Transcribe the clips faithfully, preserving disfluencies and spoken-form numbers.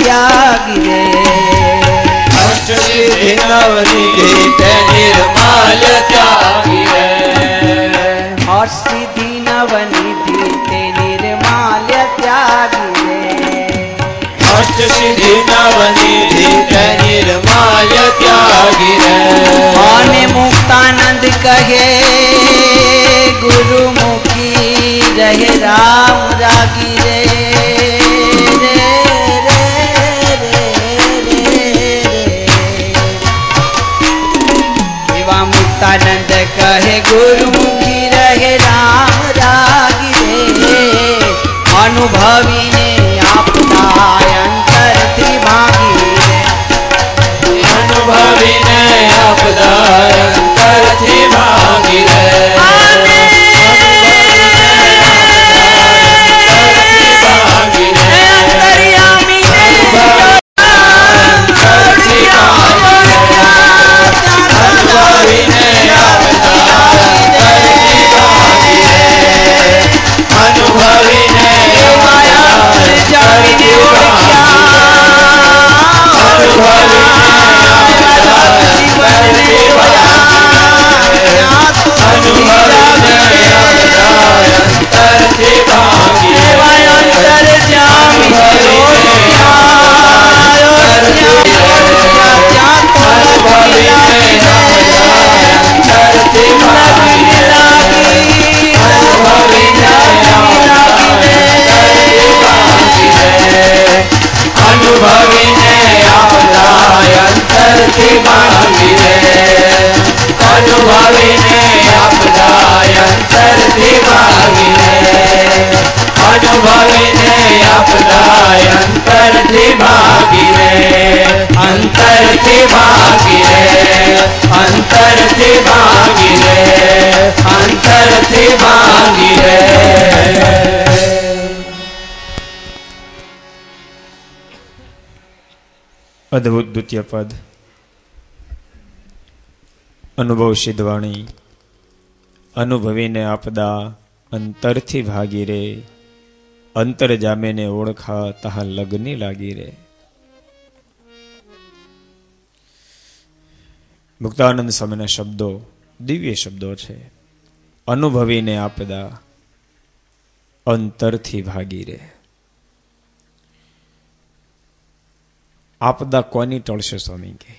ત્યાગી રે અષ્ટસિદ્ધિ નવનિધિ તે નિર્માલ્ય ત્યાગી રે અષ્ટસિદ્ધિ નવનિધિ તે નિર્માલ્ય ત્યાગી રે અષ્ટસિદ્ધિ નવનિધિ તે નિર્માલ્ય ત્યાગી રે અને મુક્તાનંદ કહે ગુરુમુખી રહે રામ રાગી રે મુક્તાનંદ કહે ગુરુમુખી રહે રામ રાગી રે અનુભવીને આપતા અંતરથી ભાગી રે અનુભવીને આપતા અંતરથી ભાગી રે અદ્ભુત દ્વિતીય પદ અનુભવ સિદ્ધવાણી અનુભવીને આપદા અંતરથી ભાગી રે અંતર જામેને ઓળખા તહા લગ્ની લાગી રે. મુક્તાનંદ સ્વામીના શબ્દો દિવ્ય શબ્દો છે. અનુભવીને આપદા અંતરથી ભાગી રે. આપદા કોની ટળશે સ્વામી કે?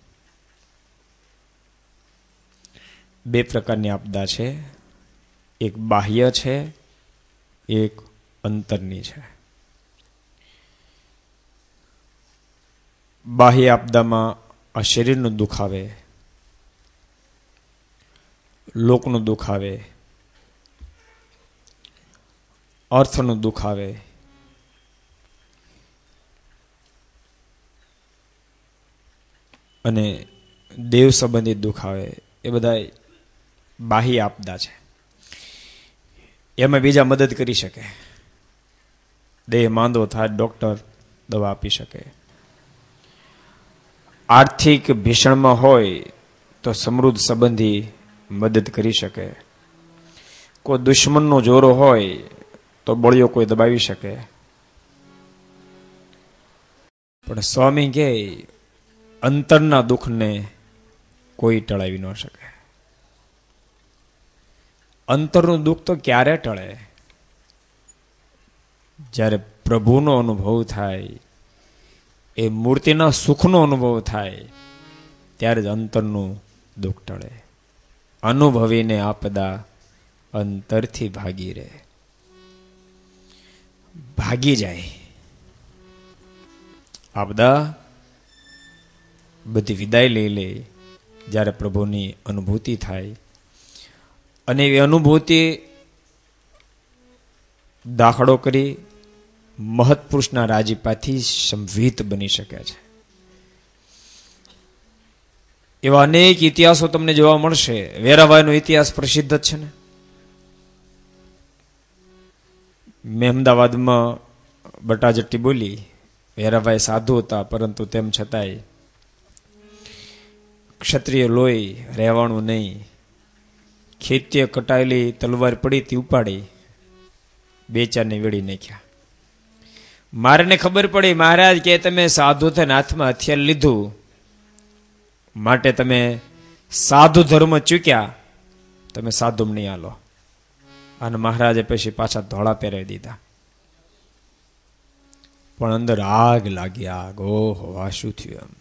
બે પ્રકારની આપદા છે, એક બાહ્ય છે, એક અંતરની છે. બાહ્ય આપદામાં આ શરીરનું દુઃખ આવે, લોકનું દુઃખ આવે, અર્થનું દુઃખ આવે, અને દેવ સંબંધિત દુઃખ આવે. એ બધા બાહ્ય આપદા છે. એમાં બીજા મદદ કરી શકે. દેહ માંદો થાય, ડોક્ટર દવા આપી શકે. આર્થિક ભીષણમાં હોય તો સમૃદ્ધ સંબંધી મદદ કરી શકે. કોઈ દુશ્મનનો જોરો હોય તો બળિયો કોઈ દબાવી શકે. પણ સ્વામી કે અંતરના દુઃખને કોઈ ટળાવી ન શકે. અંતરનું દુઃખ તો ક્યારે ટળે? જ્યારે પ્રભુનો અનુભવ થાય, એ મૂર્તિના સુખનો અનુભવ થાય, ત્યારે જ અંતરનું દુઃખ ટળે. અનુભવીને આપદા અંતરથી ભાગી રહે. ભાગી જાય આપદા, બધી વિદાય લઈ લે જ્યારે પ્રભુની અનુભૂતિ થાય. અને એ અનુભૂતિ દાખલો કરી મહત્પુરુષના રાજીપાથી સંવિત બની શકે છે. એવા અનેક ઇતિહાસો તમને જોવા મળશે. વેરાભાઈનો ઇતિહાસ પ્રસિદ્ધ જ છે ને. મેં અમદાવાદમાં બટાજટ્ટી બોલી. વેરાભાઈ સાધુ હતા, પરંતુ તેમ છતાંય ક્ષત્રિય લોહી રહેવાનું નહીં. ખેતીએ કટાયેલી તલવાર પડી તી ઉપાડી બે ચારને વેડી નાખ્યા. મારે ખબર પડી મહારાજ કે તમે સાધુ થઈને હાથમાં હથિયાર લીધું માટે તમે સાધુ ધર્મ ચૂક્યા, તમે સાધુ નહીં હાલો. અને મહારાજે પછી પાછા ધોળા પહેરાવી દીધા. પણ અંદર આગ લાગી, આગ. ઓહો, આ શું થયું એમ.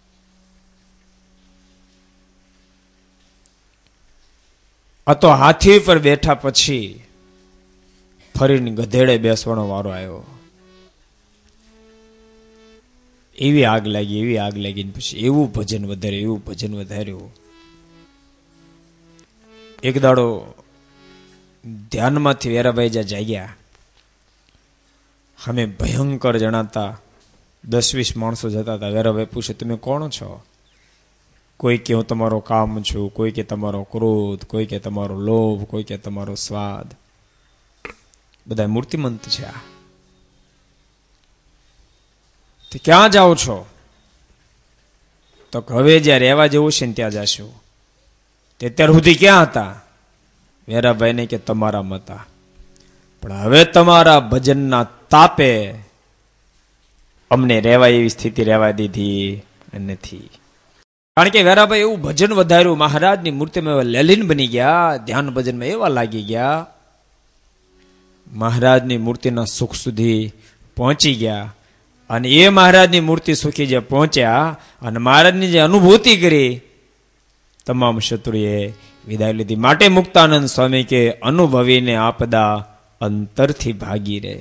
આ તો હાથી પર બેઠા પછી ફરીને ગધેડે બેસવાનો વારો આવ્યો. એવી આગ લાગી, એવી આગ લાગી. પછી એવું ભજન વધાર્યું, એવું ભજન વધાર્યું. એક દાડો ધ્યાનમાંથી વેરાભાઈ જ્યાં જાગ્યા, અમે ભયંકર જણાતા દસ વીસ માણસો જતા હતા. વેરાભાઈ પૂછે, તમે કોણ છો? કોઈ કે હું તમારો કામ છું, કોઈ કે તમારો ક્રોધ, કોઈ કે તમારો લોભ, કોઈ કે તમારો સ્વાદ. બધા મૂર્તિમંત છે. આ ક્યાં જાઓ છો? તો હવે જ્યાં રહેવા જેવું છે ને ત્યાં જશું. તે અત્યાર સુધી ક્યાં હતા? વેરાભાઈ ને કે તમારા મતા, પણ હવે તમારા ભજનના તાપે અમને રહેવા એવી સ્થિતિ રહેવા દીધી નથી. કારણ કે વેરાભાઈ એવું ભજન વધાર્યું, મહારાજની મૂર્તિમાં એવા લેલીન બની ગયા, ધ્યાન ભજનમાં એવા લાગી ગયા, મહારાજની મૂર્તિના સુખ સુધી પહોંચી ગયા. અને એ મહારાજની મૂર્તિ સુખી જે પહોંચ્યા અને મહારાજની જે અનુભૂતિ કરી, તમામ શત્રુએ વિદાય લીધી. માટે મુક્તાનંદ સ્વામી કે અનુભવીને આપદા અંતરથી ભાગી રહે.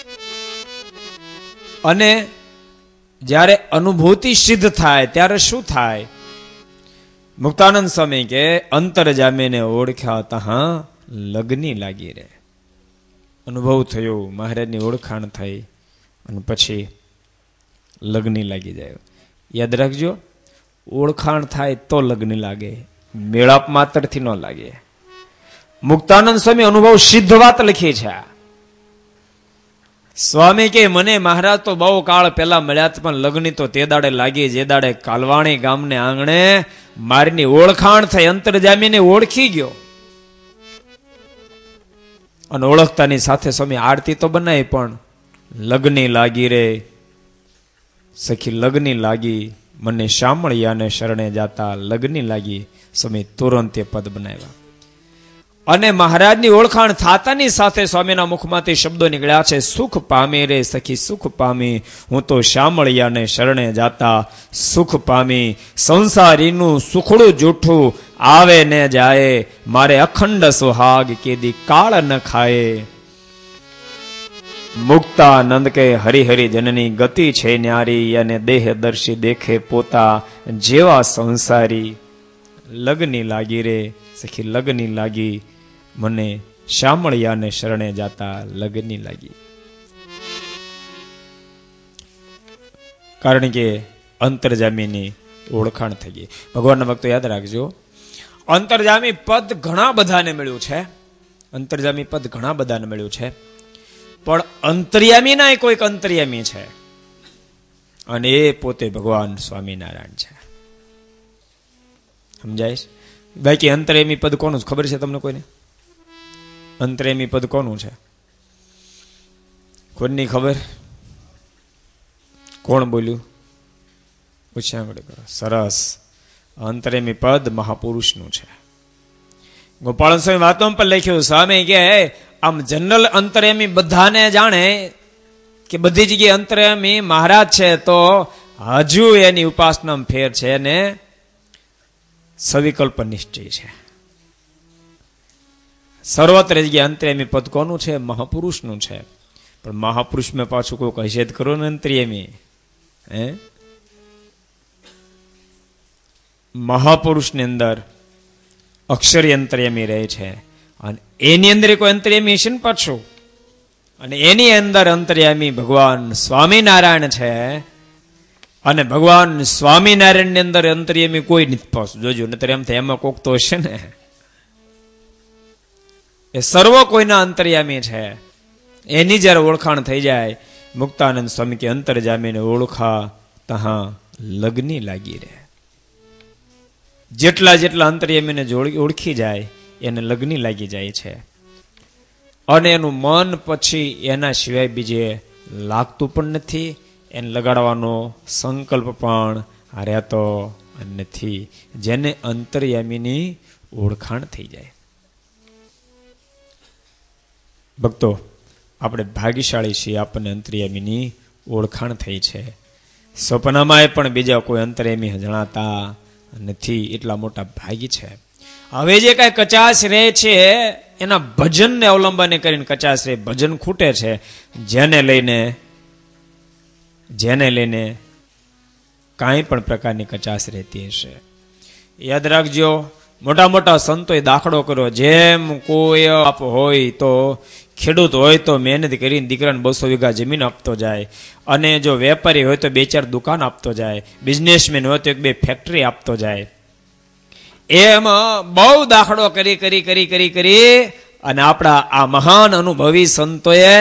અને જ્યારે અનુભૂતિ સિદ્ધ થાય ત્યારે શું થાય? મુક્તાનંદ સ્વામી કે અંતર જામીને ઓળખ્યા તહા લગ્ની લાગી રહે. અનુભવ થયો, મહારાજની ઓળખાણ થઈ અને પછી લગ્ની લાગી જાય. યાદ રાખજો, ઓળખાણ થાય તો લગ્ન લાગે, મેળાપ માત્રથી ન લાગે. મુક્તાનંદ સ્વામી અનુભવ સિદ્ધ વાત લખી છે. સ્વામી કે મને મહારાજ તો બહુ કાળ પહેલા મળ્યા, પણ લગ્ન તો તે દાડે લાગી જે દાડે કાલવાણી ગામને આંગણે મારીની ઓળખાણ થઈ, અંતર જામીને ઓળખી ગયો. અને ઓળખતાની સાથે સ્વામી આરતી તો બનાવી, પણ લગ્ની લાગી રે સખી, લગ્ની લાગી મને શામળિયાને શરણે જાતા, લગ્ની લાગી. સ્વામી તુરંત એ પદ બનાવ્યા. અને મહારાજની ઓળખાણ થાતાની સાથે સ્વામીના મુખમાંથી શબ્દો નીકળ્યા છે, સુખ પામી રે સખી સુખ પામી, હું તો શામળિયાને શરણે જાતા સુખ પામી. સંસારીનું સુખડું જૂઠું આવે ને જાય, મારે અખંડ સુહાગ કેદી કાળ ન ખાય. મુક્તાનંદ કે હરિહરિ જનની ગતિ છે ન્યારી, અને દેહ દર્શી દેખે પોતા જેવા સંસારી. લગ્ની લાગી રે સખી લગ્ની લાગી, મને શામળિયાને શરણે જાતા લગ્ની લાગી. કારણ કે અંતરજામીની ઓળખાણ થઈ ગઈ. ભગવાનના ભક્તો યાદ રાખજો, અંતરજામી પદ ઘણા બધાને મળ્યું છે. અંતરજામી પદ ઘણા બધાને મળ્યું છે, પણ અંતર્યામી ના કોઈક અંતર્યામી છે, અને એ પોતે ભગવાન સ્વામિનારાયણ છે. સમજાય? બાકી અંતર્યામી પદ કોનું ખબર છે તમને કોઈને? અંતર્યામી પદ કોનું છે? કોની ખબર? કોણ બોલ્યું? પૂછ્યા કરો. સરસ. અંતર્યામી પદ મહાપુરુષનું છે. ગોપાલ સ્વામી વાતોમાં પણ લખ્યું, સ્વામી કે આમ જનરલ અંતર્યામી બધાને જાણે કે બધી જગ્યાએ અંતર્યામી મહારાજ છે, તો હજુ એની ઉપાસના ફેર છે ને સવિકલ્પ નિશ્ચય છે. સર્વત્ર જગ્યાએ અંતર્યામી પદ કોનું છે? મહાપુરુષનું છે. પણ મહાપુરુષમાં પાછું કોઈ હશે જ કરો ને અંતર્યામી? હે, મહાપુરુષની અંદર અક્ષરી અંતર્યામી રહે છે, અને એની અંદર કોઈ અંતર્યામી છે ને પાછું, અને એની અંદર અંતર્યામી ભગવાન સ્વામિનારાયણ છે. અને ભગવાન સ્વામિનારાયણ ની અંદર અંતર્યામી કોઈ નથી પાછું. જોજો, નતર એમ થાય એમાં કોક તો હશે ને. એ સર્વ કોઈના અંતર્યામી છે. એની જયારે ઓળખાણ થઈ જાય, મુક્તાનંદ સ્વામી કે અંતરજામીને ઓળખા તહા લગ્ની લાગી રહે. જેટલા જેટલા અંતર્યામીને ઓળખી જાય એને લગ્ની લાગી જાય છે, અને એનું મન પછી એના સિવાય બીજે લાગતું પણ નથી, એને લગાડવાનો સંકલ્પ પણ રહેતો નથી. જેને અંતર્યામીની ઓળખાણ થઈ જાય. ભક્તો, આપણે ભાગ્યશાળી છીએ, આપણને અંતર્યામીની ઓળખાણ થઈ છે. સપનામાં પણ બીજા કોઈ અંતર્યામી જણાતા નથી, એટલા મોટા ભાગ્ય છે. હવે જે કઈ કચાશ રહે છે એના ભજનને અવલંબને કરીને કચાશ રહે, ભજન ખૂટે છે. જેને લઈને જેને લઈને કાંઈ પણ પ્રકારની કચાશ રહેતી હશે. યાદ રાખજો, મોટા મોટા સંતોએ દાખલો કર્યો, જેમ કોઈ બાપ હોય તો ખેડૂત હોય તો મહેનત કરીને દીકરાને બસો વીઘા જમીન આપતો જાય, અને જો વેપારી હોય તો બે ચાર દુકાન આપતો જાય, બિઝનેસમેન હોય તો એક બે ફેક્ટરી આપતો જાય. એમ બહુ દાખલો કરી કરી કરી કરી કરી અને આપણા આ મહાન અનુભવી સંતોએ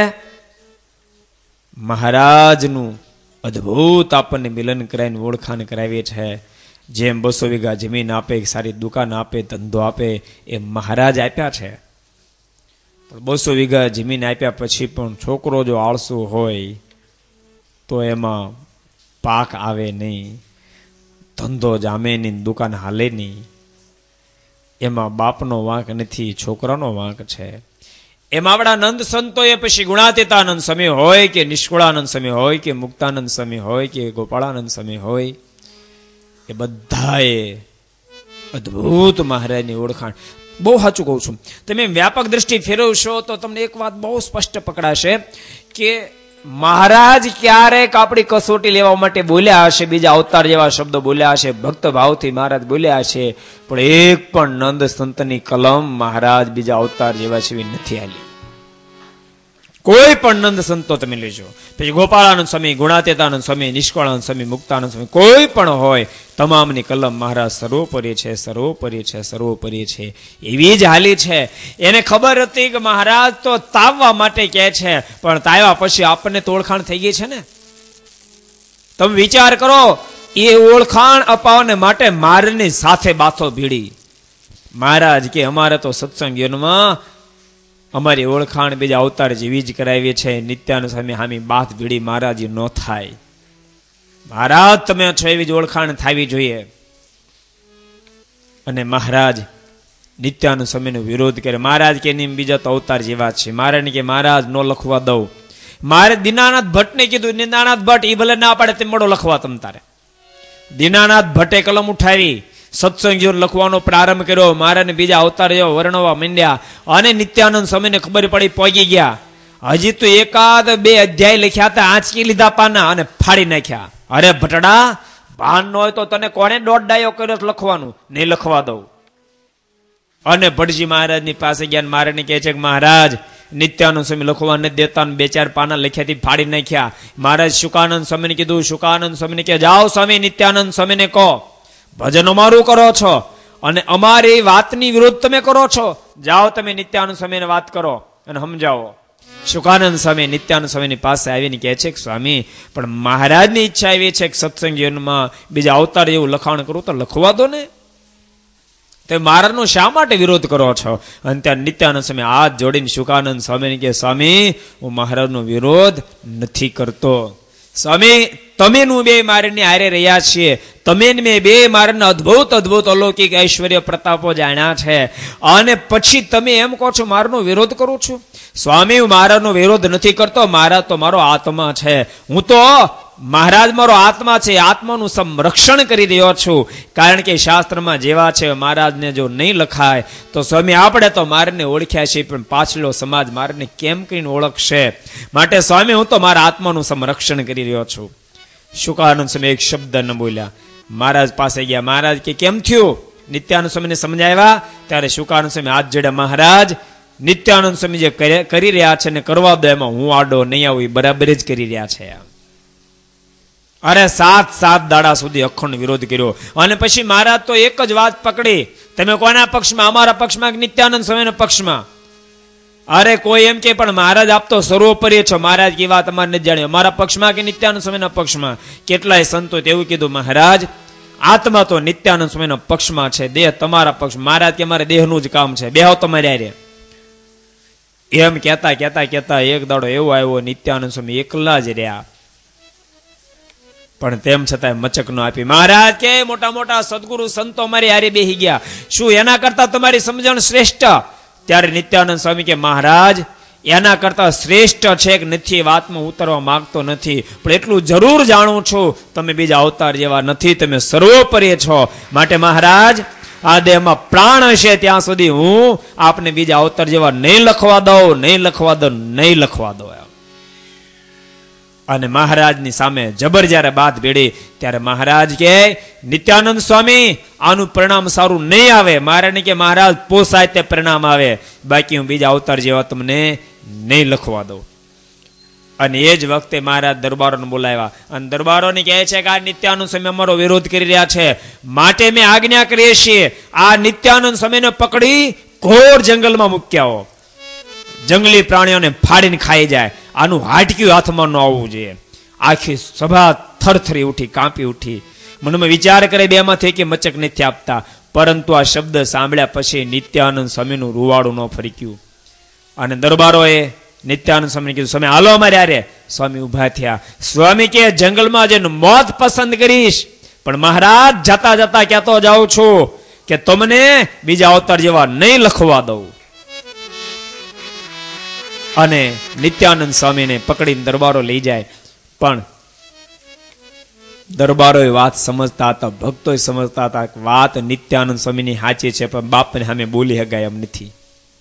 મહારાજનું અદ્ભુત આપણને મિલન કરાવીને ઓળખાણ કરાવી છે. જેમ બસો વીઘા જમીન આપે, સારી દુકાન આપે, ધંધો આપે, એ મહારાજ આપ્યા છે. પણ બસો વીઘા જમીન આપ્યા પછી પણ છોકરો જો આળસુ હોય તો એમાં પાક આવે નહીં, ધંધો જામે નહીં, દુકાન હાલે નહીં. એમાં બાપનો વાંક નથી, છોકરાનો વાંક છે. એમાં આપણા નંદ સંતોએ પછી ગુણાતીતાનંદ સ્વામી હોય કે નિષ્કુળાનંદ સ્વામી હોય કે મુક્તાનંદ સ્વામી હોય કે ગોપાળાનંદ સ્વામી હોય, એ બધાએ અદ્ભુત મહારાજની ઓળખાણ. બહુ સાચું કહું છું, તમે વ્યાપક દ્રષ્ટિ ફેરવશો તો તમને એક વાત બહુ સ્પષ્ટ પકડાશે કે મહારાજ ક્યારેક આપણી કસોટી લેવા માટે બોલ્યા હશે, બીજા અવતાર જેવા શબ્દો બોલ્યા હશે, ભક્ત ભાવથી મહારાજ બોલ્યા હશે, પણ એક પણ નંદ સંતની કલમ મહારાજ બીજા અવતાર જેવા છે નથી આલી. કોઈ પણ નંદ સંતો તમે લેજો, પછી ગોપાળાનંદ સ્વામી, ગુણાતીતાનંદ સ્વામી, નિષ્કળાનંદ સ્વામી, મુક્તાનંદ સ્વામી, કોઈ પણ હોય, તમામની કલમ મહારાજ સર્વોપરી છે, સર્વોપરી છે, સર્વોપરી છે, એવી જ હાલી છે. એને ખબર હતી કે મહારાજ તો તાવવા માટે કહે છે, પણ તાવ્યા પછી આપણને તો ઓળખાણ થઈ ગઈ છે ને. તમે વિચાર કરો, એ ઓળખાણ અપાવવાને માટે મારની સાથે બાથો ભીડી. મહારાજ કે અમારે તો સત્સંગ યુગમાં અમારી ઓળખાણ બીજા અવતાર જેવી જ કરાવી છે. નિત્યાનંદ સ્વામી હામી બાથ ભીડી મહારાજ ન થાય. મહારાજ તમે છો એવી જ ઓળખાણ થવી જોઈએ. અને મહારાજ નિત્યાનંદ સ્વામીનો વિરોધ કરે. મહારાજ કે નહીં, બીજા તો અવતાર જેવા છે. મહારાજ કે મહારાજ નો લખવા દઉં. મારે દીનાનાથ ભટ્ટને કીધું, દીનાનાથ ભટ્ટ એ ભલે ના પાડે તેમ મોડો લખવા તમ તારે. દીનાનાથ ભટ્ટે કલમ ઉઠાવી, સત્સંગ જીવન લખવાનો પ્રારંભ કર્યો. મહારાજને બીજા અવતાર જેવા વર્ણવા માંડ્યા, અને નિત્યાનંદ સ્વામીને ખબર પડી, પહોંચી ગયા. હજી તો એકાદ બે અધ્યાય લખ્યા હતા, આંચકી લીધા પાના અને ફાડી નાખ્યા. અરે ભટડા, ભાન ન હોય તો તને કોને દોઢ ડાયો કર્યો લખવાનું? નહીં લખવા દઉં. અને ભટજી મહારાજની પાસે ગયા, મહારાજને કહે છે કે મહારાજ નિત્યાનંદ સ્વામી લખવા નથી દેતા, બે ચાર પાના લખ્યાથી ફાડી નાખ્યા. મહારાજ શુકાનંદ સ્વામીને કીધું. શુકાનંદ સ્વામીને કહે, જાઓ સ્વામી નિત્યાનંદ સ્વામીને કહો, ભજન અમારું કરો છો અને અમારી વાતની વિરોધ તમે કરો છો, જાઓ તમે નિત્યાનંદ સ્વામીને વાત કરો અને સમજાવો. શુકાનંદ સ્વામી નિત્યાનંદ સ્વામીની પાસે આવીને કહે છે કે સ્વામી, પણ મહારાજની ઈચ્છા એવી છે કે સત્સંગ જીવનમાં બીજા અવતાર એવું લખાણ કરું તો લખવા દો ને, તે મહારાજનો શા માટે વિરોધ કરો છો? અને ત્યાં નિત્યાનંદ સ્વામી હાથ જોડીને શુકાનંદ સ્વામીને કહે, સ્વામી હું મહારાજનો વિરોધ નથી કરતો. સ્વામી તમે નું બે મારની હારે રહ્યા છીએ, તમે મેં બે મારના અદભુત અદભુત અલૌકિક ઐશ્વર્ય પ્રતાપો જાણ્યા છે, અને પછી તમે એમ કહો છો મારનો વિરોધ કરું છું? સ્વામી હું મારાનો વિરોધ નથી કરતો, મહારાજ તો મારો આત્મા છે. હું તો મહારાજ મારો આત્મા છે, આત્માનું સંરક્ષણ કરી રહ્યો છું. કારણ કે શાસ્ત્રમાં જેવા છે મહારાજને જો નહીં લખાય તો સ્વામી આપણે તો મારને ઓળખ્યા છીએ, પણ પાછલો સમાજ મારને કેમ કરીને ઓળખશે? માટે સ્વામી હું તો મારા આત્માનું સંરક્ષણ કરી રહ્યો છું. શુકાનંદ સ્વામી એક શબ્દ ન બોલ્યા. મહારાજ પાસે ગયા. મહારાજ કે કેમ થયું? નિત્યાનંદ સ્વામીને સમજાવ્યા. ત્યારે શુકાનંદ સ્વામી હાથ જોડ્યા, મહારાજ નિત્યાનંદ સ્વામી જે કરી રહ્યા છે ને કરવા દો, એમાં હું આડો નહીં આવું, એ બરાબર જ કરી રહ્યા છે. અરે સાત સાત દાડા સુધી અખંડ વિરોધ કર્યો. અને પછી મહારાજ તો એક જ વાત પકડી, તમે કોના પક્ષમાં? અમારા પક્ષમાં કે નિત્યાનંદ સ્વામીના પક્ષમાં? અરે કોઈ એમ કે પણ મહારાજ આપ તો સર્વોપરી છો. મહારાજ की વાત અમારે નથી જાણી, અમારા પક્ષમાં કે નિત્યાનંદ સ્વામીના પક્ષમાં? કેટલાય સંતો એવું કીધું, મહારાજ આત્મા તો નિત્યાનંદ સ્વામીના પક્ષમાં છે, દેહ તમારા પક્ષ. મહારાજ કે અમારે દેહનું જ કામ છે, બેહો તમારે આરે. એમ કહેતા કહેતા કહેતા એક દાડો એવો આવ્યો, નિત્યાનંદ સ્વામી એકલા જ રહ્યા, પણ તેમ છતાં મચક ન આપી. મહારાજ કે મોટા મોટા સદગુરુ સંતો મારી હારે બેહી ગયા, શું એના કરતા તમારી સમજણ શ્રેષ્ઠ? ત્યારે નિત્યાનંદ સ્વામી કે મહારાજ એના કરતા શ્રેષ્ઠ છે કે નથી વાતમાં ઉતરવા માંગતો નથી, પણ એટલું જરૂર જાણું છું તમે બીજા અવતાર જેવા નથી, તમે સર્વોપરી છો, માટે મહારાજ આ દેહમાં પ્રાણ હશે ત્યાં સુધી હું આપને બીજા અવતાર જેવા નહીં લખવા દઉં, નહીં લખવા દઉં, નહીં લખવા દઉં. અને મહારાજની સામે જબર જ્યારે બાત ભેડી ત્યારે મહારાજ કે નિત્યાનંદ સ્વામી આનું પરિણામ સારું નહીં આવે. મહારાજ કે મહારાજ પોસાય તે પરિણામ આવે, બાકી હું બીજા અવતાર જેવા તમને નહીં લખવા દઉં. અને એ જ વખતે મહારાજ દરબારોને બોલાવ્યા અને દરબારોને કહે છે કે આ નિત્યાનંદ સ્વામી અમારો વિરોધ કરી રહ્યા છે, માટે મેં આજ્ઞા કરીએ છીએ આ નિત્યાનંદ સ્વામીને પકડી ઘોર જંગલમાં મૂક્યા, જંગલી પ્રાણીઓને ફાડીને ખાઈ જાય, આનું હાડક્યું હાથમાં ન આવવું જોઈએ. આખી સભા થરથરી ઉઠી, કાંપી ઉઠી. મનમાં વિચાર કરે બે માંથી કે મચક નથી આપતા, પરંતુ આ શબ્દ સાંભળ્યા પછી નિત્યાનંદ સ્વામીનું રૂવાડું ન ફરીક્યું. અને દરબારોએ નિત્યાનંદ સ્વામીને કીધું સ્વામી હાલો અમારે યારે. સ્વામી ઉભા થયા. સ્વામી કે જંગલમાં જઈને મોત પસંદ કરીશ, પણ મહારાજ જતા જતા કહેતો જાઉં છું કે તમને બીજા અવતાર જેવા નહીં લખવા દઉં. અને નિત્યાનંદ સ્વામીને પકડીને દરબારો લઈ જાય, પણ દરબારો વાત સમજતા હતા, ભક્તો સમજતા હતા કે વાત નિત્યાનંદ સ્વામીની સાચી છે, પણ બાપને સામે બોલી હગાય એમ નથી.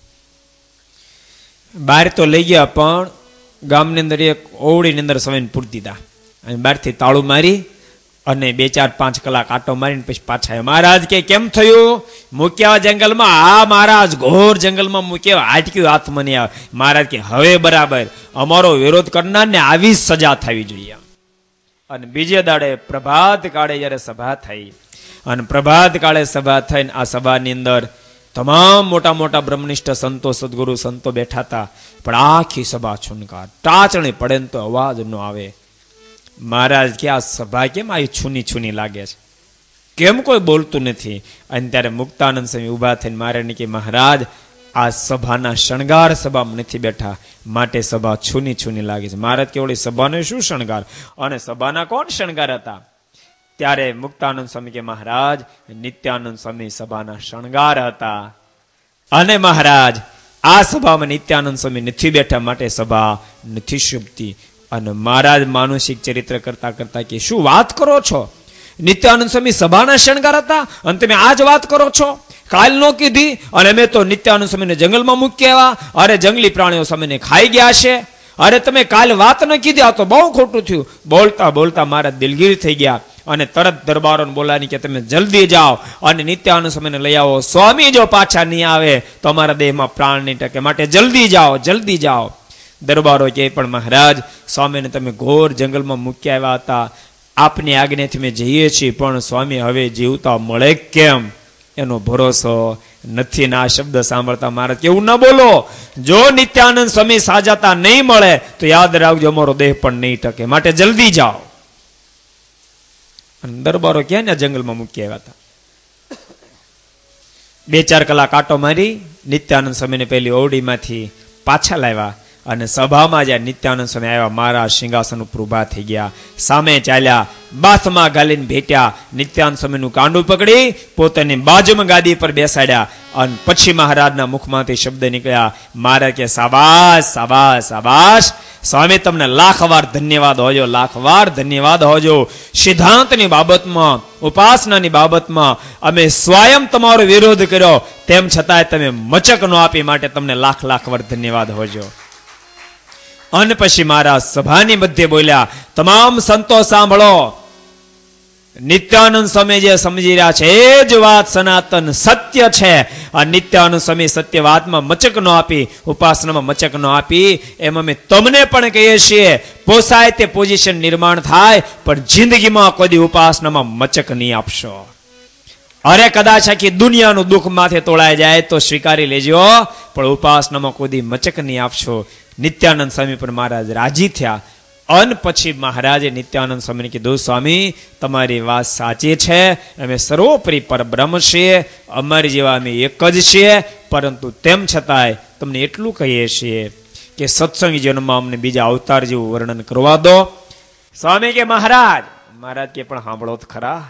બહાર તો લઈ ગયા, પણ ગામની અંદર એક ઓવડીની અંદર સ્વામીને પૂરી દીધા અને બહારથી તાળું મારી અને બે ચાર પાંચ કલાક આટો મારીને પછી પાછા આવ્યા. મહારાજ કે કેમ થયું? મૂક્યા જંગલમાં? હા મહારાજ, ઘોર જંગલમાં મૂક્યા, હાટક્યું હાથમાં નહીં આવે. મહારાજ કે હવે બરાબર, અમારો વિરોધ કરનારને આવી સજા થવી જોઈએ. અને બીજે દાડે પ્રભાત કાળે જયારે સભા થઈ અને પ્રભાત કાળે સભા થઈને આ સભાની અંદર તમામ મોટા મોટા બ્રહ્મનિષ્ઠ સંતો સદગુરુ સંતો બેઠા હતા, પણ આખી સભા છુનકાર, ટાચણી પડે ને તો અવાજ ન આવે. મહારાજ કે આ સભા કેમ આવી છૂની છૂની લાગે છે, કેમ કોઈ બોલતું નથી? અને ત્યારે મુક્તાનંદ સ્વામી ઉભા થઈને મહારાજને કે મહારાજ આ સભાના શણગાર સભામાં નથી બેઠા, માટે સભા છૂની છૂની લાગે છે. મહારાજ કે ઓલી સભાને શું શણગાર? અને સભાના કોણ શણગાર હતા? ત્યારે મુક્તાનંદ સ્વામી કે મહારાજ નિત્યાનંદ સ્વામી સભાના શણગાર હતા. અને મહારાજ આ સભામાં નિત્યાનંદ સ્વામી નથી બેઠા, માટે સભા નથી શોભતી. અને મહારાજ માનુષિક ચરિત્ર કરતા કરતા કે શું વાત કરો છો? નિત્યાનંદ સ્વામી સભાના શણગાર હતા અને તમે આજ વાત કરો છો? કાલ નો કીધી અને અમે તો નિત્યાનંદ સ્વામીને જંગલમાં મૂકી આવ્યા, અરે જંગલી પ્રાણીઓ સ્વામીને ખાઈ ગયા છે, અરે તમે કાલ વાત ન કીધી, આ તો બહુ ખોટું થયું. બોલતા બોલતા મારા દિલગીર થઈ ગયા અને તરત દરબારોને બોલાવી કે તમે જલ્દી જાઓ અને નિત્યાનંદ સ્વામીને લઈ આવો. સ્વામી જો પાછા નહીં આવે તો અમારા દેહમાં પ્રાણ નહીં ટકે, માટે જલ્દી જાઓ, જલ્દી જાઓ. દરબારો કે પણ મહારાજ સ્વામીને તમે ઘોર જંગલમાં મૂકી આવ્યા હતા, આપની આજ્ઞાથી અમે જઈએ છીએ, પણ સ્વામી હવે જીવતા મળે કેમ એનો ભરોસો નથી. ના શબ્દ સાંભળતા મહારાજ કેવું ન બોલો, જો નિત્યાનંદ સ્વામી સાજાતા નહીં મળે તો યાદ રાખજો અમારો દેહ પણ નહીં ટકે, માટે જલ્દી જાઓ. અને દરબારો ક્યાં ને જંગલમાં મૂકી આવ્યા હતા. બે ચાર કલાક આટો મારી નિત્યાનંદ સ્વામીને પેલી ઓરડીમાંથી પાછા લાવ્યા અને સભામાં જ્યાં નિત્યાનંદ સ્વામી આવ્યા, મારા સિંહાસન ઉપર ઉભા થઈ ગયા, સામે ચાલ્યા, બાથમાં ગાલીને ભેટ્યા, નિત્યાનંદ સ્વામીનું કાંડું પકડી પોતાની બાજુમાં ગાદી પર બેસાડ્યા અને પછી મહારાજના મુખમાંથી શબ્દ નીકળ્યા. મહારાજ કે સાબાશ સાબાશ સાબાશ સ્વામી, તમને લાખ વાર ધન્યવાદ હોજો, લાખ વાર ધન્યવાદ હોજો. સિદ્ધાંતની બાબતમાં, ઉપાસનાની બાબતમાં અમે સ્વયં તમારો વિરોધ કર્યો, તેમ છતાંય તમે મચક ન આપી, માટે તમને લાખ લાખ વાર ધન્યવાદ હોજો. અને પછી મારા સભાની મધ્ય બોલ્યા, તમામ સંતો સાંભળો, નિત્યાનંદ સ્વામી જે સમજી રહ્યા છે એ જ વાત સનાતન સત્ય છે. આ નિત્યાનંદ સ્વામી સત્ય વાતમાં મચક ન આપી, ઉપાસનામાં મચક ન આપી, એમ અમે તમને પણ કહીએ છીએ. પોસાય તે પોઝિશન નિર્માણ થાય, પણ જિંદગીમાં કોઈ ઉપાસનામાં મચક નહીં આપશો. અરે કદાચ આખી દુનિયાનું દુઃખ માથે તોળાઈ જાય તો સ્વીકારી લેજો, પણ ઉપાસનામાં કોઈ મચક નહીં આપશો. નિત્યાનંદ સ્વામી પર મહારાજ રાજી થયા. અન પછી મહારાજે નિત્યાનંદ સ્વામીને કીધું, સ્વામી તમારી વાત સાચી છે, અમે સર્વોપરી પરબ્રહ્મ છીએ, અમારી જેવા અમે એક જ છીએ, પરંતુ તેમ છતાંય તમને એટલું કહીએ છીએ કે સત્સંગ જીવનમાં અમને બીજા અવતાર જેવું વર્ણન કરવા દો. સ્વામી કે મહારાજ મહારાજ કે પણ સાંભળો તો ખરા.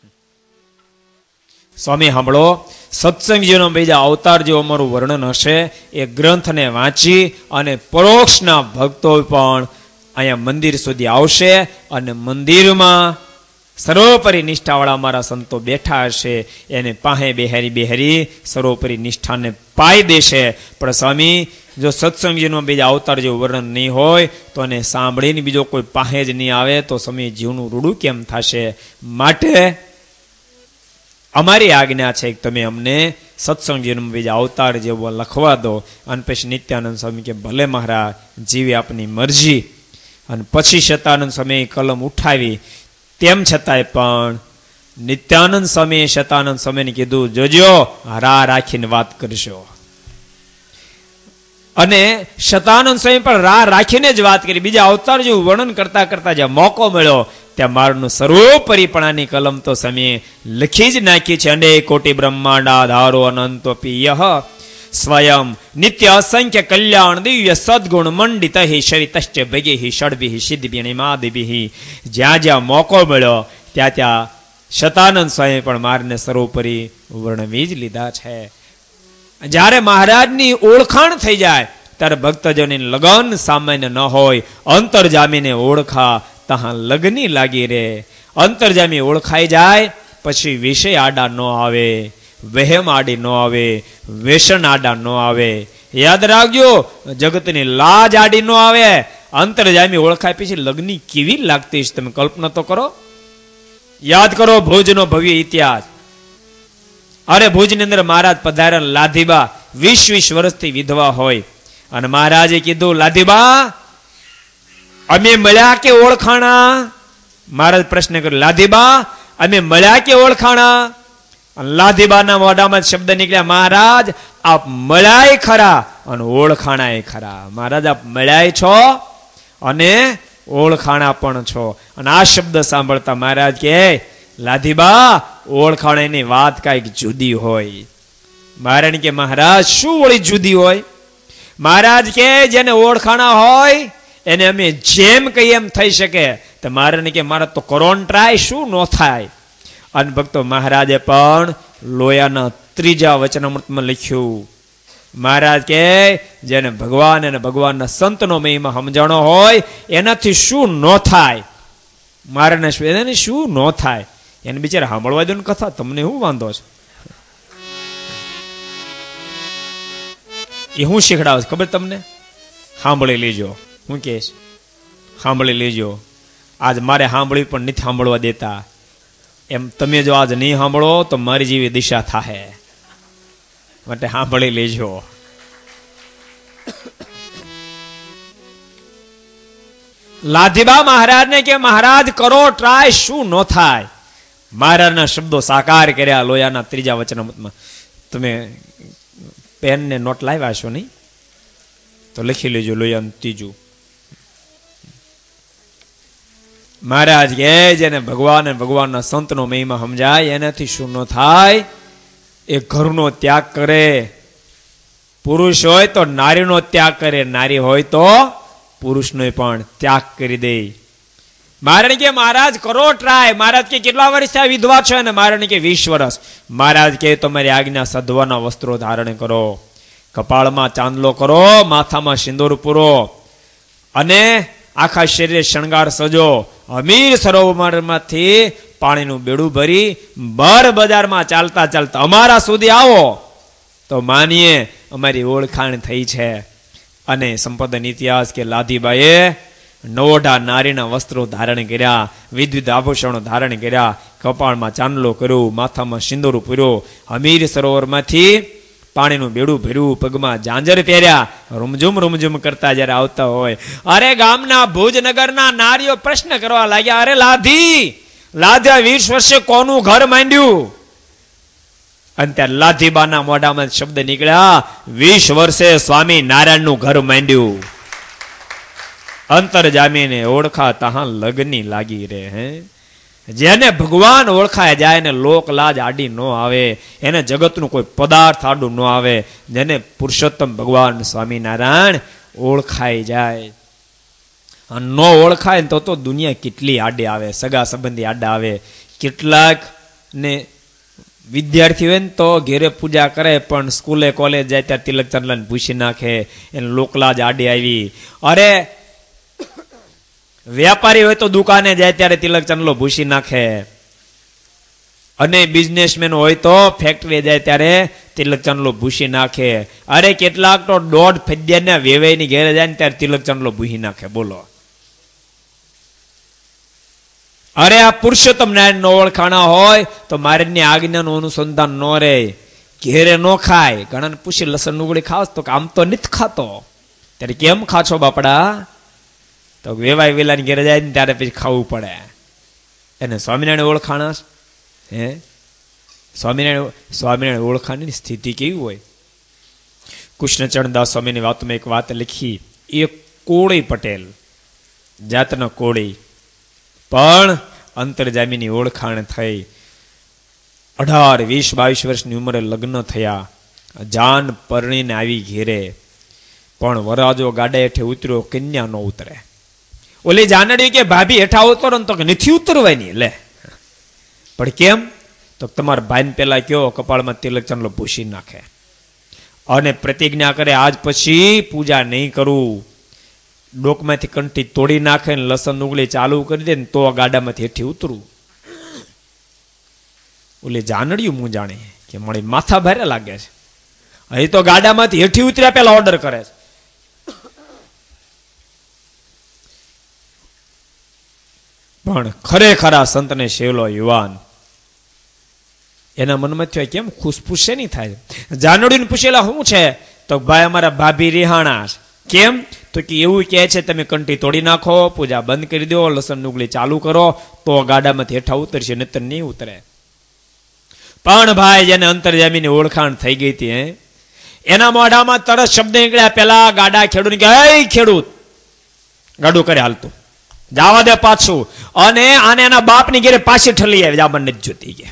સ્વામી સાંભળો, સત્સંગ જીવનો બીજા અવતાર જેવું અમારું વર્ણન હશે એ ગ્રંથને વાંચી અને પરોક્ષના ભક્તો પણ અહીંયા મંદિર સુધી આવશે અને મંદિરમાં સર્વોપરી નિષ્ઠાવાળા અમારા સંતો બેઠા હશે, એને પાસે બેહારી બેહારી સર્વોપરી નિષ્ઠાને પાઈ દેશે. પણ સ્વામી જો સત્સંગજીનો બીજા અવતાર જેવું વર્ણન નહીં હોય તો એને સાંભળીને બીજો કોઈ પાસે જ નહીં આવે તો સ્વામી જીવનું રૂડું કેમ થશે? માટે અમારી આજ્ઞા છે કે તમે અમને સત્સંગજીનો બીજા અવતાર જેવો લખવા દો. અને પછી નિત્યાનંદ સ્વામી કે ભલે મહારાજ, જીવી આપની મરજી. અને પછી શતાનંદ સ્વામી કલમ ઉઠાવી. તેમ છતાંય પણ નિત્યાનંદ સ્વામી શતાનંદ સ્વામીને કીધું, જોજો રા રાખીને વાત કરશો. અને શતાનંદ સ્વામી પણ રા રાખીને જ વાત કરી. બીજા અવતાર જેવું વર્ણન કરતા કરતા જ્યાં મોકો મળ્યો ત્યાં મારનું સર્વોપરીપણાની કલમ તો સ્વામીએ લખી જ નાખી છે. અનેક કોટી બ્રહ્માંડાધારો અનંતોપી યહ સ્વયં નિત્ય અસંખ્ય કલ્યાણ દિવ્ય સદગુણ મંડિત હિ શરિતશ્ચ ભગેહિ ષડભિ સિદ્ધિભિ. જ્યાં જ્યાં મોકો મળ્યો ત્યાં ત્યાં શતાનંદ સ્વામી પણ મારને સર્વોપરી વર્ણવી જ લીધા છે. જ્યારે મહારાજની ઓળખાણ થઈ જાય ત્યારે ભક્તજનની લગન સામાન્ય ન હોય. અંતરજામીને ઓળખા તહા લગની લાગી રે. અંતરજામી ઓળખાઈ જાય પછી વિષય આડા ન આવે, વહેમ આડી ન આવે, વેસન આડા ન આવે. યાદ રાખજો, જગતની લાજ આડી ન આવે. અંતરજામી ઓળખાય પછી લગ્ની કેવી લાગતી છે તમે કલ્પના તો કરો. યાદ કરો ભુજનો ભવ્ય ઇતિહાસ. અરે ભુજની અંદર મહારાજ પધાર્યા, લાધીબા વીસ વીસ વર્ષથી વિધવા હોય અને મહારાજે કીધું, લાધીબા અમે મળ્યા કે ઓળખાણા? મહારાજ પ્રશ્ન કર્યો, લાધીબા અમે મળ્યા કે ઓળખાણા? લાધીબાના મોઢામાં શબ્દ નીકળ્યા, મહારાજ આપ મળ્યાય ખરા અને ઓળખાણાય ખરા. મહારાજ આપ મળ્યાય છો અને ઓળખાણા પણ છો. અને આ શબ્દ સાંભળતા મહારાજ કે, લાધીબા ઓળખાણાની વાત કઈક જુદી હોય. મહારાજ કે, મહારાજ શું વળી જુદી હોય? મહારાજ કે, જેને ઓળખાણા હોય એને અમે જેમ કહીએ એમ થઈ શકે. તો મહારાજ કે, મારા તો કરોન ટ્રાય શું ન થાય. અને ભક્તો મહારાજે પણ લોયાના ત્રીજા વચનામૃતમાં લખ્યું, મહારાજ કે જેને ભગવાન અને ભગવાનના સંતનો મહિમા સમજાણો હોય એનાથી શું ન થાય. મારાને એને શું ન થાય એને બિચારા સાંભળવા દો ને કથા, તમને શું વાંધો છે? એ હું શીખડાવ ખબર તમને? સાંભળી લેજો. હું કે સાંભળી લેજો. આજ મારે સાંભળવી પણ નથી સાંભળવા દેતા. એમ તમે જો આજ નહીં સાંભળો તો મારી જેવી દિશા થાહે. માટે સાંભળી લેજો. લાધીબા મહારાજને કે, મહારાજ કરો ટ્રાય શું ન થાય. મહારાજના શબ્દો સાકાર કર્યા લોયાના ત્રીજા વચનામૃતમાં. તમે પેન ને નોટ લાવ્યા છો નહીં તો લખી લેજો લોયાનું ત્રીજું. મહારાજ કે જેને ભગવાન અને ભગવાનના સંતનો મહિમા સમજાય એનાથી શું ન થાય. એ ઘરનો ત્યાગ કરે. પુરુષ હોય તો નારીનો ત્યાગ કરે, નારી હોય તો પુરુષનો પણ ત્યાગ કરી દે. મહારાજ કે, મહારાજ કરો ટ્રાય. મહારાજ કે, કેટલા વર્ષ થયા વિધવા છો? અને મહારાજ કે, વીસ વર્ષ. મહારાજ કે, તમારી આજ્ઞા સધવાના વસ્ત્રો ધારણ કરો, કપાળમાં ચાંદલો કરો, માથામાં સિંદૂર પૂરો અને આખા શરીરે શણગાર સજો. અમીર સરોવરમાંથી પાણીનું બેડું ભરી બર બજારમાં ચાલતા ચાલતા અમારા સુધી આવો તો માનીએ અમારી ઓળખાણ થઈ છે. અને સંપદન ઇતિહાસ કે લાધીબાઈએ નવોઢા નારીના વસ્ત્રો ધારણ કર્યા, વિવિધ આભૂષણો ધારણ કર્યા, કપાળમાં ચાંદલો કર્યો, માથામાં સિંદૂર પૂર્યો, અમીર સરોવરમાંથી પાણીનું બેડું ભર્યું, પગમાં ઝાંઝર પહેર્યા, રૂમઝુમ રૂમઝુમ કરતા જયારે આવતા હોય. અરે ગામના ભુજનગરના નારીઓ પ્રશ્ન કરવા લાગ્યા, અરે લાધી લાધ્યા વીસ વર્ષે કોનું ઘર માંડ્યું? અને ત્યાં લાધીબાના મોઢામાં શબ્દ નીકળ્યા, વીસ વર્ષે સ્વામી નારાયણનું ઘર માંડ્યું. અંતર જામીને ઓળખા તહા લગની લાગી રે. હે જેને ભગવાન ઓળખાય જાય ને લોક લાજ આડી ન આવે, એને જગતનું કોઈ પદાર્થ આડું ન આવે, જેને પુરુષોત્તમ ભગવાન સ્વામિનારાયણ ઓળખાઈ જાય. ન ઓળખાય ને તો તો દુનિયા કેટલી આડે આવે, સગા સંબંધી આડા આવે. કેટલાક ને વિદ્યાર્થી હોય ને તો ઘેરે પૂજા કરે, પણ સ્કૂલે કોલેજ જાય ત્યાં તિલક ચંદન ભૂસી નાખે, એને લોકલાજ આડી આવી. અરે વેપારી હોય તો દુકાને જાય ત્યારે તિલક ચંદલો ભૂસી નાખે, અને બિઝનેસમેન હોય તો ફેક્ટરી જાય ત્યારે તિલક ચંદલો ભૂસી નાખે. અરે કેટલાક તો દોઢ ફદ્યાના વેવાઈની ઘેરે જાય ને ત્યારે તિલક ચંદલો ભૂસી નાખે. બોલો, અરે આ પુરુષોત્તમ નારાયણ નો ઓળખાણા હોય તો મારી આજ્ઞાનું અનુસંધાન ન રે, ઘેરે ન ખાય. ઘણાને પૂછી લસણ ઉગડી ખાવ તો આમ તો નથી ખાતો, ત્યારે કેમ ખાશો બાપડા? તો વેવાય વેલાની ઘેરે જાય ને ત્યારે પછી ખાવું પડે. એને સ્વામિનારાયણ ઓળખાણા હે સ્વામિનારાયણ સ્વામિનારાયણ ઓળખાણની સ્થિતિ કેવી હોય? કૃષ્ણચરણદાસ સ્વામીની વાતમાં એક વાત લખી. એ કોળી પટેલ જાતના કોળી, પણ અંતરજામીની ઓળખાણ થઈ. અઢાર વીસ બાવીસ વર્ષની ઉંમરે લગ્ન થયા, જાન પરણીને આવી ઘેરે, પણ વરાજો ગાડા હેઠે ઉતર્યો, કન્યા નો ઉતરે. ઓલી જાનડી કે ભાભી હેઠા ઉતરો ને તો કે નથી ઉતરવાની. લે પણ કેમ? તો તમારા ભાઈને પેલા કયો કપાળમાં તિલક ચંદલો ભૂસી નાખે અને પ્રતિજ્ઞા કરે આજ પછી પૂજા નહીં કરું. ડોકમાંથી કંઠી તોડી નાખે ને લસણ ઉગલી ચાલુ કરી દે ને તો ગાડામાંથી હેઠી ઉતરું. ઓલી જાનડિયું હું જાણે કે મારી માથા ભારે લાગે છે. અહીં તો ગાડામાંથી હેઠી ઉતર્યા પેલા ઓર્ડર કરે છે. પણ ખરેખર આ સંતને શેવલો યુવાન, એના મનમાં થયો કેમ ખુશપુશ નહીં થાય? જાનડીને પૂછેલા શું છે? તો ભાઈ અમારા ભાભી રિહાણા છે. કેમ? તો કે એવું કહે છે તમે કંઠી તોડી નાખો, પૂજા બંધ કરી દો, લસણ ઉગલી ચાલુ કરો તો ગાડામાંથી હેઠા ઉતરશે, નહીતર નહીં ઉતરે. પણ ભાઈ જેને અંતરજામીની ઓળખાણ થઈ ગઈ હતી, એના મોઢામાં તરત શબ્દ નીકળ્યા. પેલા ગાડા ખેડૂત કે હે ખેડૂત, ગાડું કરે હાલતું જવા દે પાછું, અને આને એના બાપની ઘેરે પાછી ઠલી આવી, જાબન નથી જોતી કે.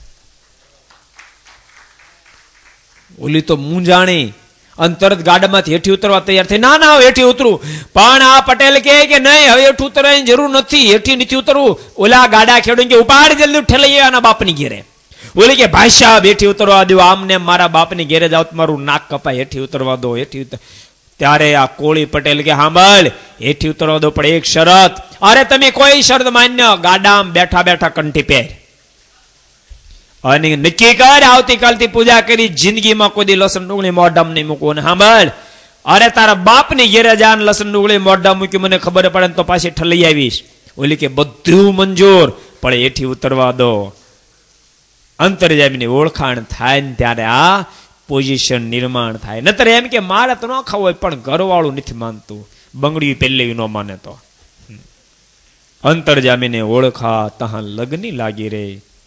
ઓલી તો મૂંઝાણી અને તરત ગાડામાંથી હેઠી ઉતરવા તૈયાર થઈ. ના ના હેઠી ઉતરું. પણ આ પટેલ કહે કે નહીં, હવે હેઠું ઉતરવાની જરૂર નથી, હેઠી નથી ઉતરવું. ઓલા ગાડા ખેડૂત કે ઉપાડ જલ્દી ઠલાઈ આના બાપની ઘેરે. ઓલી કે ભાઈ સાહેબ હેઠી ઉતરવા દો, આમને મારા બાપની ઘેરે જાવ તમારું નાક કપાય, હેઠી ઉતરવા દો, હેઠી ઉતર. ત્યારે આ કોળી પટેલ કે સાંભળ, હેઠી ઉતરવા દો પણ એક શરત. અરે તમે કોઈ શરત માન્ય, ગાડામાં બેઠા બેઠા કંઠી પહેર અને નક્કી કર આવતીકાલથી પૂજા કરી જિંદગીમાં કોઈ લસણ ડુંગળી મોઢામાં નહીં મૂકવું. અને સાંભળ, અરે તારા બાપની ઘેરે જાન લસણ ડુંગળી મોઢા મૂકી મને ખબર પડે ને તો પાછી ઠલઈ આવીશ. ઓલી કે બધું મંજૂર, પણ હેઠી ઉતરવા દો. અંતરજામીની ઓળખાણ થાય ને ત્યારે આ પોઝિશન નિર્માણ થાય. નતર એમ કે મારે તો ન ખાવું હોય પણ ઘરવાળું નથી માનતું, બંગડી પહેલી ન માને તો. અંતરજામીને ઓળખા તહાં લગ્ની લાગી રે,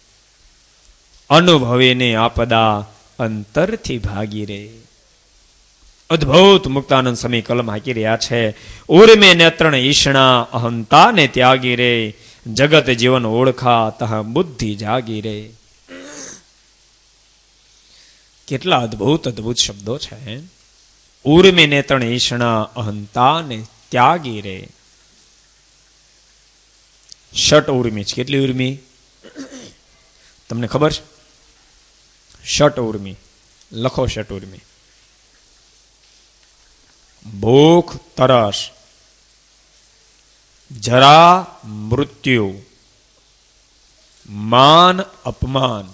અનુભવીને આપદા અંતરથી ભાગી રે. અદ્ભુત મુક્તાનંદ સ્વામી કલમ હાકી રહ્યા છે. ઉર્મે નેત્રણ ઈષ્ણા અહંતા ને ત્યાગી રે, જગત જીવન ઓળખા તહાં બુદ્ધિ જાગી રે. કેટલા અદ્ભુત અદ્ભુત શબ્દો છે. ઉર્મે નેત્રણ ઈષ્ણા અહંતા ને ત્યાગી રે. ષટ ઉર્મી છે. કેટલી ઉર્મી તમને ખબર છે? ષટ ઉર્મી લખો. ષટ ઉર્મી ભૂખ, તરસ, જરા, મૃત્યુ, માન, અપમાન.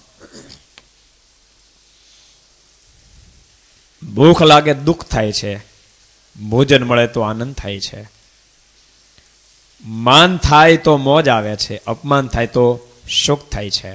ભૂખ લાગે દુઃખ થાય છે, ભોજન મળે તો આનંદ થાય છે, માન થાય તો મોજ આવે છે, અપમાન થાય તો શોક થાય છે.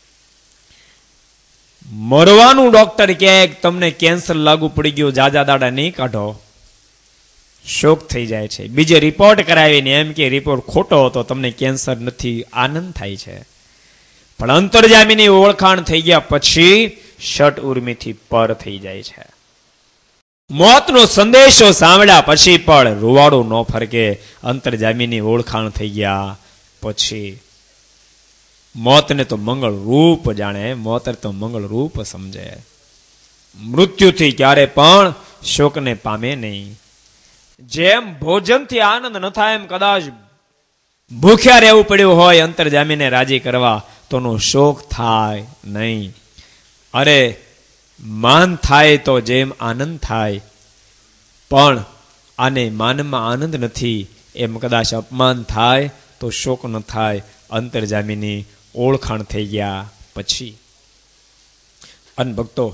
મરવાનું ડોક્ટર કહે તમને કેન્સર લાગુ પડી ગયું, જાજા દાડા નહીં કાઢો, શોક થઈ જાય છે. બીજે રિપોર્ટ કરાવીને એમ કે રિપોર્ટ ખોટો હતો, તમને કેન્સર નથી, આનંદ થાય છે. પણ અંતરજામીની ઓળખાણ થઈ ગયા પછી ષટ ઉર્મિથી પર થઈ જાય છે. મોતનો સંદેશો સાંભળ્યા પછી પણ રૂવાડું ન ફરકે, અંતરજામીની ઓળખાણ થઈ ગયા પછી. મોતને તો મંગળ રૂપ જાણે, મોતને તો મંગળ રૂપ સમજે. મૃત્યુથી ક્યારે પણ શોકને પામે નહીં. જેમ ભોજનથી આનંદ ન થાય એમ કદાચ ભૂખ્યા રહેવું પડ્યું હોય અંતર્જામીને રાજી કરવા તો નો શોક થાય નહીં. અરે માન થાય તો જેમ આનંદ થાય, પણ આને માનમાં આનંદ નથી એમ કદાચ અપમાન થાય તો શોક ન થાય અંતર્જામીની ઓળખાણ થઈ ગયા પછી. અન ભક્તો,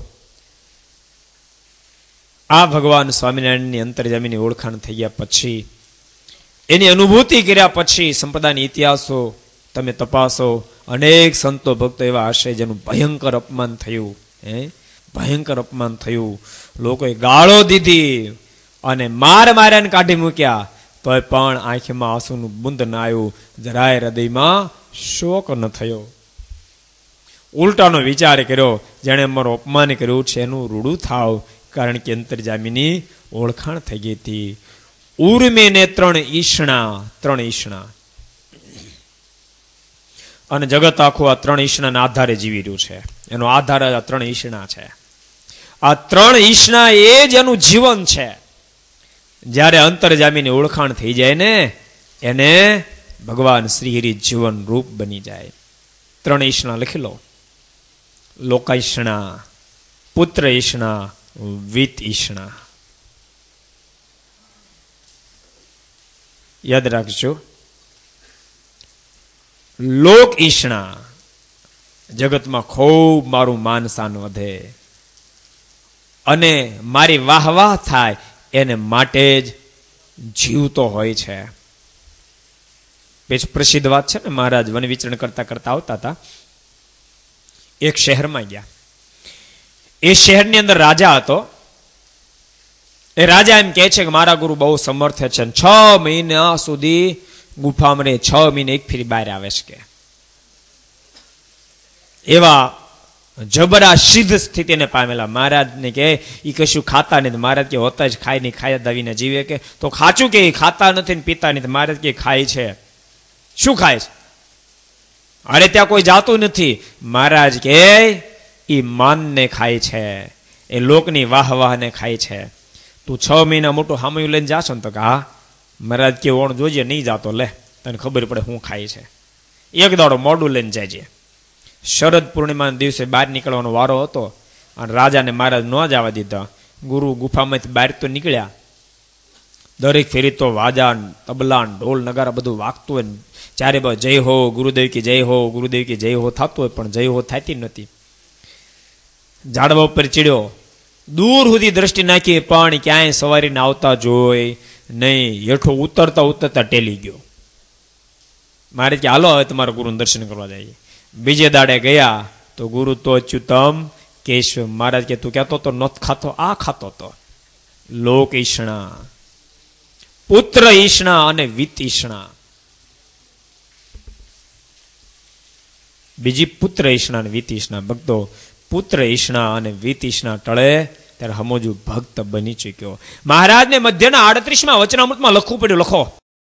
આ ભગવાન સ્વામિનારાયણની અંતર્જામીની ઓળખાણ થઈ ગયા પછી, એની અનુભૂતિ કર્યા પછી સંપ્રદાયના ઇતિહાસો તમે તપાસો, અનેક સંતો ભક્તો એવા હશે જેનું ભયંકર અપમાન થયું. હે ભયંકર અપમાન થયું, લોકોએ ગાળો દીધી અને માર માર્યાને કાઢી મૂક્યા, તોય પણ આંખમાં આંસુનું બુંદ ન આવ્યું, જરાય હૃદયમાં શોક ન થયો. ઉલટાનો વિચાર કર્યો, જેણે અમારું અપમાન કર્યું છે એનું રૂડું થાવ, કારણ કે અંતર્જામીની ઓળખાણ થઈ ગઈ હતી. ઉર્મીને ત્રણ ઈષ્ણા, ત્રણ ઈષ્ણા, અને જગત આખું આ ત્રણ ઈષ્ણાના આધારે જીવી રહ્યું છે. એનો આધાર આ ત્રણ ઈષ્ણા છે. આ ત્રણ ઈષ્ણા એ જ એનું જીવન છે. જ્યારે અંતર્જામીની ઓળખાણ થઈ જાય ને, એને ભગવાન શ્રી હરિ જીવન રૂપ બની જાય. ત્રણ ઈષ્ણા લખી લો: લોકઈષ્ણા, પુત્ર ઈષ્ણા, વિત્ત ઈષ્ણા. યાદ રાખજો, લોક ઈષ્ણા, જગતમાં ખૂબ મારું માન શાન વધે અને મારી વાહ વાહ થાય એને માટે જ જીવતો હોય છે. પ્રસિદ્ધ વાત છે ને, મહારાજ વન વિચરણ કરતા કરતા આવતા હતા, એક શહેરમાં ગયા. એ શહેરની અંદર રાજા હતો. એ રાજા એમ કહે છે કે મારા ગુરુ બહુ સમર્થ છે, છ મહિના સુધી ગુફામાં રહે, છ મહિને એક ફેરી બહાર આવે છે. કે એવા જબરા સિદ્ધ સ્થિતિને પામેલા મહારાજને કે એ કશું ખાતા નથી. મહારાજ કે હોતા જ ખાય નહીં, ખાયા દાવીને જીવે. કે તો ખાચું કે ખાતા નથી ને પીતા નથી. મહારાજ કે ખાય છે. શું ખાય છે? અરે ત્યાં કોઈ જાતું નથી. મહારાજ કે એ માનને ખાય છે, એ લોકની વાહ વાહને ખાય છે. તું છ મહિના મોટું હામયું લઈને જાશો ને તો કે હા. મહારાજ કે ઓણ જોજે, નહીં જાતો, લે તને ખબર પડે શું ખાય છે. એક દાડો મોડું લઈને જાય. શરદ પૂર્ણિમાના દિવસે બહાર નીકળવાનો વારો હતો અને રાજાને મહારાજ ન જવા દીધા. ગુરુ ગુફામાંથી બહાર તો નીકળ્યા. દરેક ફેરી તો વાજા, તબલા, ઢોલ, નગારા બધું વાગતું હોય. ચારે બાજુ જય હો ગુરુદેવ કી જય હો, ગુરુદેવ કી જય હો થતું હોય, પણ જય હો થતી નથી. ઝાડવા ઉપર ચડ્યો, દૂર સુધી દ્રષ્ટિ નાખી, પણ ક્યાંય સવારીને આવતા જોઈ નહીં. હેઠો ઉતરતા ઉતરતા ટેલી ગયો. મારે કે હાલો હવે તમારા ગુરુનું દર્શન કરવા જઈએ. બીજે દાડે ગયા તો ગુરુ તો અચ્યુતમ કેશવ. મહારાજ કે તું કહેતો તો નથ ખાતો, આ ખાતો તો. લોક ઈષ્ણા, પુત્ર ઈષ્ણા અને વિત્ત ઈષ્ણા. બીજી પુત્ર ઈષ્ણા અને વિત્ત ઈષ્ણા. ભક્તો, પુત્ર ઈષ્ણા અને વિત્ત ઈષ્ણા ટળે ત્યારે હમોજુ ભક્ત બની ચૂક્યો. મહારાજને મધ્યના આડત્રીસમાં વચનામૃતમાં લખવું પડ્યું. લખો,